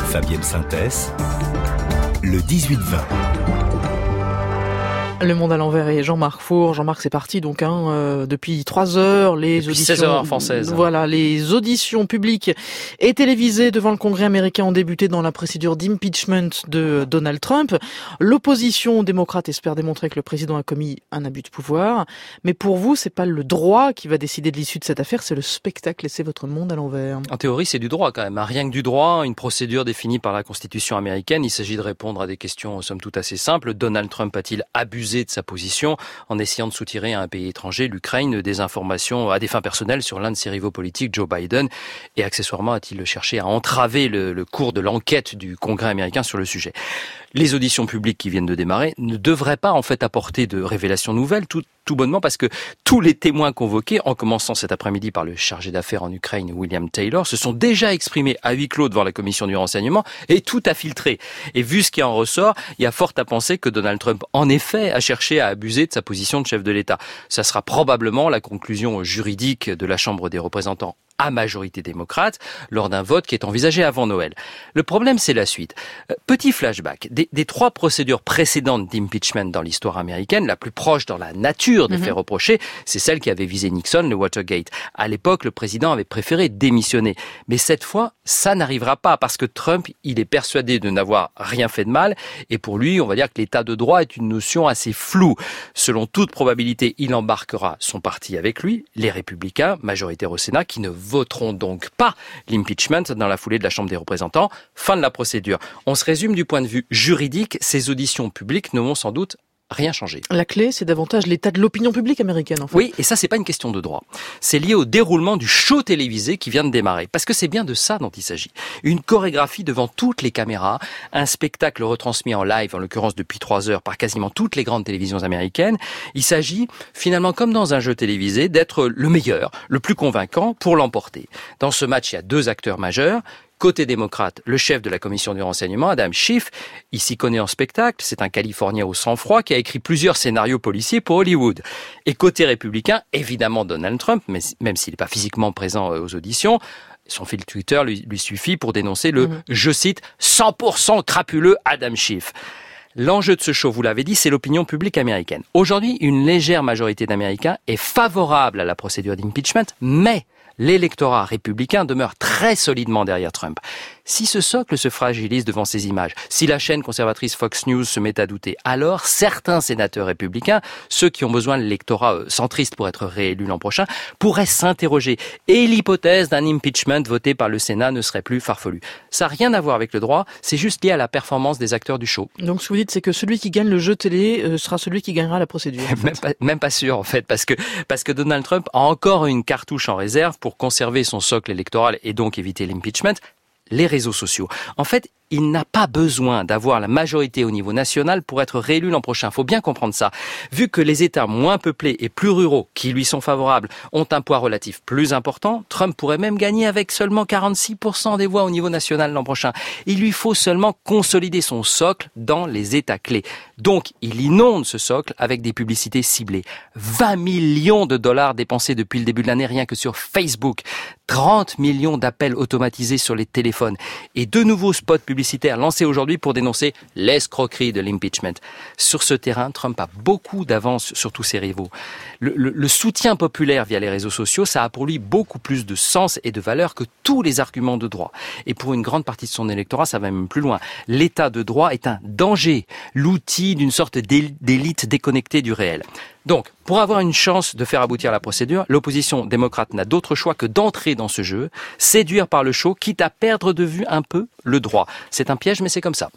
Fabienne Synthèse, le 18-20. Le Monde à l'envers et Jean-Marc Four. Jean-Marc, c'est parti donc depuis 3 heures. Depuis auditions, 16 heures françaises. Voilà, les auditions publiques et télévisées devant le Congrès américain ont débuté dans la procédure d'impeachment de Donald Trump. L'opposition démocrate espère démontrer que le président a commis un abus de pouvoir. Mais pour vous, c'est pas le droit qui va décider de l'issue de cette affaire, c'est le spectacle. Laissez votre monde à l'envers. En théorie, c'est du droit quand même. Rien que du droit, une procédure définie par la Constitution américaine. Il s'agit de répondre à des questions somme toute assez simples. Donald Trump a-t-il abusé de sa position en essayant de soutirer à un pays étranger, l'Ukraine, des informations à des fins personnelles sur l'un de ses rivaux politiques, Joe Biden, et accessoirement a-t-il cherché à entraver le cours de l'enquête du Congrès américain sur le sujet. Les auditions publiques qui viennent de démarrer ne devraient pas en fait apporter de révélations nouvelles, tout bonnement parce que tous les témoins convoqués, en commençant cet après-midi par le chargé d'affaires en Ukraine, William Taylor, se sont déjà exprimés à huis clos devant la commission du renseignement et tout a filtré. Et vu ce qui en ressort, il y a fort à penser que Donald Trump, en effet, a cherché à abuser de sa position de chef de l'État. Ça sera probablement la conclusion juridique de la Chambre des représentants à majorité démocrate, lors d'un vote qui est envisagé avant Noël. Le problème, c'est la suite. Petit flashback. Des 3 procédures précédentes d'impeachment dans l'histoire américaine, la plus proche dans la nature des faits reprochés, c'est celle qui avait visé Nixon, le Watergate. À l'époque, le président avait préféré démissionner. Mais cette fois, ça n'arrivera pas, parce que Trump, il est persuadé de n'avoir rien fait de mal, et pour lui, on va dire que l'état de droit est une notion assez floue. Selon toute probabilité, il embarquera son parti avec lui, les républicains, majoritaires au Sénat, qui ne voteront donc pas l'impeachment dans la foulée de la Chambre des représentants. Fin de la procédure. On se résume du point de vue juridique, ces auditions publiques ne vont sans doute rien changer. La clé, c'est davantage l'état de l'opinion publique américaine, en fait. Oui, et ça, c'est pas une question de droit. C'est lié au déroulement du show télévisé qui vient de démarrer. Parce que c'est bien de ça dont il s'agit. Une chorégraphie devant toutes les caméras, un spectacle retransmis en live, en l'occurrence depuis 3 heures, par quasiment toutes les grandes télévisions américaines. Il s'agit, finalement, comme dans un jeu télévisé, d'être le meilleur, le plus convaincant pour l'emporter. Dans ce match, il y a 2 acteurs majeurs. Côté démocrate, le chef de la commission du renseignement, Adam Schiff, il s'y connaît en spectacle, c'est un Californien au sang-froid qui a écrit plusieurs scénarios policiers pour Hollywood. Et côté républicain, évidemment Donald Trump, mais même s'il n'est pas physiquement présent aux auditions, son fil Twitter lui suffit pour dénoncer le, je cite, 100% crapuleux Adam Schiff. L'enjeu de ce show, vous l'avez dit, c'est l'opinion publique américaine. Aujourd'hui, une légère majorité d'Américains est favorable à la procédure d'impeachment, mais l'électorat républicain demeure très solidement derrière Trump. Si ce socle se fragilise devant ces images, si la chaîne conservatrice Fox News se met à douter, alors certains sénateurs républicains, ceux qui ont besoin de l'électorat centriste pour être réélus l'an prochain, pourraient s'interroger. Et l'hypothèse d'un impeachment voté par le Sénat ne serait plus farfelue. Ça n'a rien à voir avec le droit, c'est juste lié à la performance des acteurs du show. Donc ce que vous dites, c'est que celui qui gagne le jeu télé sera celui qui gagnera la procédure. Même pas sûr, en fait, parce que Donald Trump a encore une cartouche en réserve pour conserver son socle électoral et donc éviter l'impeachment. Les réseaux sociaux. En fait, il n'a pas besoin d'avoir la majorité au niveau national pour être réélu l'an prochain. Faut bien comprendre ça. Vu que les États moins peuplés et plus ruraux, qui lui sont favorables, ont un poids relatif plus important, Trump pourrait même gagner avec seulement 46% des voix au niveau national l'an prochain. Il lui faut seulement consolider son socle dans les États clés. Donc, il inonde ce socle avec des publicités ciblées. 20 millions de dollars dépensés depuis le début de l'année rien que sur Facebook. 30 millions d'appels automatisés sur les téléphones. Et 2 nouveaux spots publicitaires lancés aujourd'hui pour dénoncer l'escroquerie de l'impeachment. Sur ce terrain, Trump a beaucoup d'avance sur tous ses rivaux. Le soutien populaire via les réseaux sociaux, ça a pour lui beaucoup plus de sens et de valeur que tous les arguments de droit. Et pour une grande partie de son électorat, ça va même plus loin. L'état de droit est un danger, l'outil d'une sorte d'élite déconnectée du réel. Donc, pour avoir une chance de faire aboutir la procédure, l'opposition démocrate n'a d'autre choix que d'entrer dans ce jeu, séduire par le show, quitte à perdre de vue un peu le droit. C'est un piège, mais c'est comme ça.